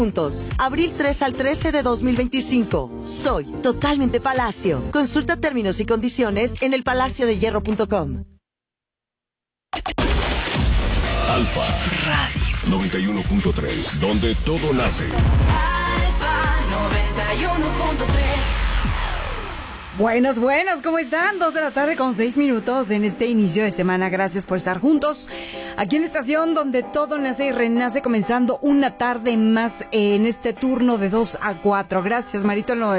Juntos, abril 3 al 13 de 2025. Soy totalmente Palacio. Consulta términos y condiciones en elpalaciodehierro.com. Alfa Radio 91.3, donde todo nace. Alfa 91.3. Buenas, ¿cómo están? 2:06 en este inicio de semana. Gracias por estar juntos aquí en la estación donde todo nace y renace, comenzando una tarde más en este turno de 2 a 4. Gracias, Marito,